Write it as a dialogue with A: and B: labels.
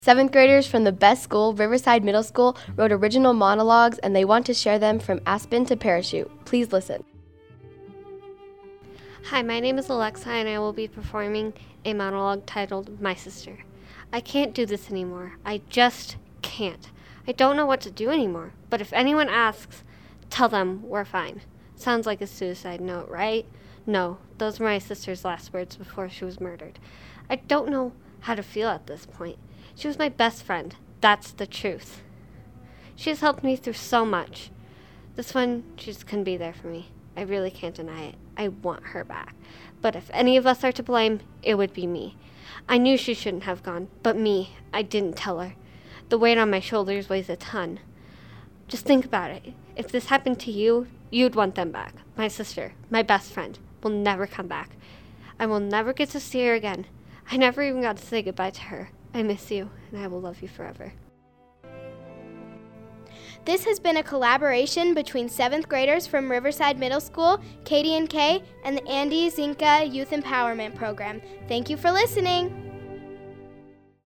A: Seventh graders from the best school, Riverside Middle School, wrote original monologues, and they want to share them from Aspen to Parachute. Please listen.
B: Hi, my name is Alexa, and I will be performing a monologue titled My Sister. I can't do this anymore. I just can't. I don't know what to do anymore, but if anyone asks, tell them we're fine. Sounds like a suicide note, right? No, those were my sister's last words before she was murdered. I don't know how to feel at this point. She was my best friend. That's the truth. She has helped me through so much. This one, she just couldn't be there for me. I really can't deny it. I want her back. But if any of us are to blame, it would be me. I knew she shouldn't have gone, but me, I didn't tell her. The weight on my shoulders weighs a ton. Just think about it. If this happened to you, you'd want them back. My sister, my best friend, will never come back. I will never get to see her again. I never even got to say goodbye to her. I miss you, and I will love you forever.
C: This has been a collaboration between 7th graders from Riverside Middle School, KD&K, and the Andy Zinka Youth Empowerment Program. Thank you for listening.